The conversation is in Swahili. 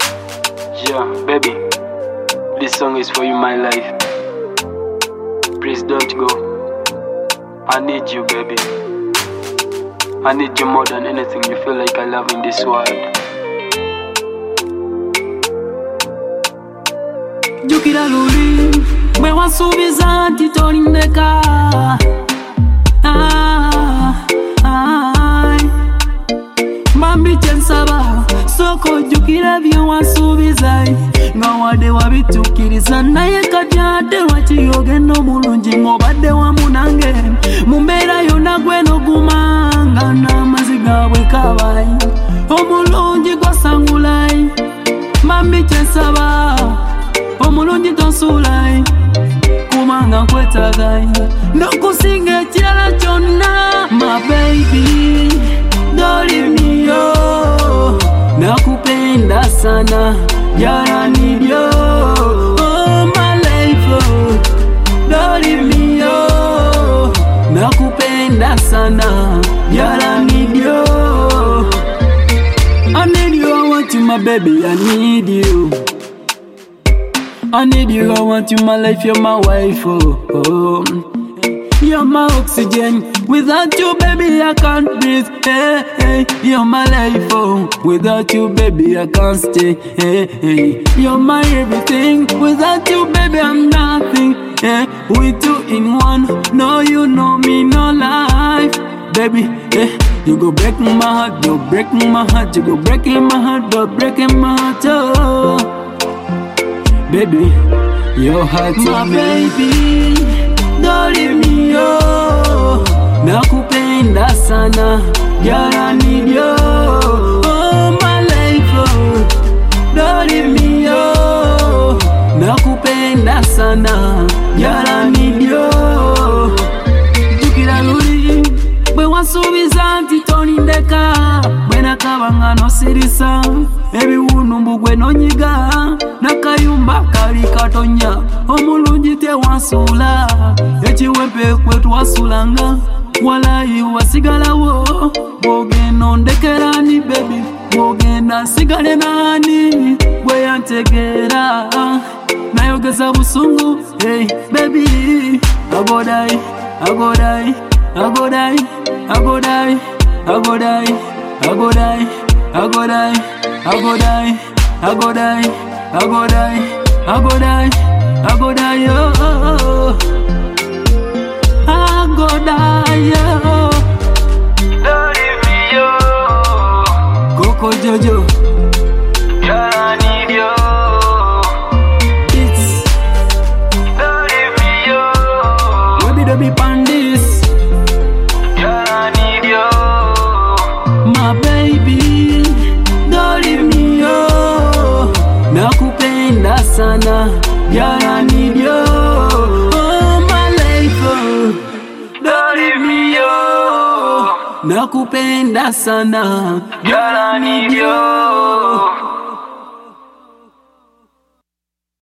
Yeah, baby, this song is for you, my life. Please don't go. I need you, baby. I need you more than anything you feel like I love in this world. Jukira luli, mwe wasubiza ntitolindeka. Mambi chensaba, soko jukira byo wasubiza. Ngawade wabitukiriza naye katyade wakiyogenda omulungi ng'obadde wamu nange. Mumbeera yonna gwe n'ogumanga n'amaziga bwe kabayi. Omulungi gwasangulayi, mambi kyensaba. Omulungi tonsuulayi, kubanga nkwetagayi. N'okusinga ekirala kyonna, my baby, don't leave me, yo. Nakupenda sana, girl, I need you. Oh, my life, oh, don't leave me, yo. Nakupenda sana, girl, I need you. I need you, I want you, my baby, I need you. I need you, I want you, my life, you're my wife, oh. You're my oxygen, without you, baby, I can't breathe, hey, hey. You're my life, oh, without you, baby, I can't stay, hey, hey. You're my everything, without you, baby, I'm nothing, hey. We two in one, no, you know me, no life, baby, hey. You go breaking my heart, you breaking my heart, you go breaking my heart, you're breaking my heart, oh. Baby, your heart my baby, don't leave me, yo. Nakupenda sana, girl, I need you. Oh, my life, oh, don't leave me, yo. Nakupenda sana, girl, I need you. Jukira luli, bwe wasubiza ntitolindeka. Bwe nakabanga nosirisa, ebiwunu mbugwe nonyiga. Nakayumba kali katonya, omulungi tewansuula. Ekiwepe kwe twasulanga, walayi wasigalawo. Bw'ogenda ondekerani baby, bw'ogenda nsigale nani? Bwe yantegeera nayogeza busungu, hey baby. I go die, I go die, I go die, I go die, I go die, I go die, I go die, I go die, I go die, I go die, I go die, I go die, oh. I go die, oh. Don't leave me, yo. Coco Jojo, Girl, I need you. it's Don't leave me, yo. Baby Dobby Pandis, Girl, I need you. my baby, don't leave me, yo. Nakupenda sana, girl, I need you. Oh, my life, oh, Don't leave me, yo. nakupenda sana, Girl, I need you.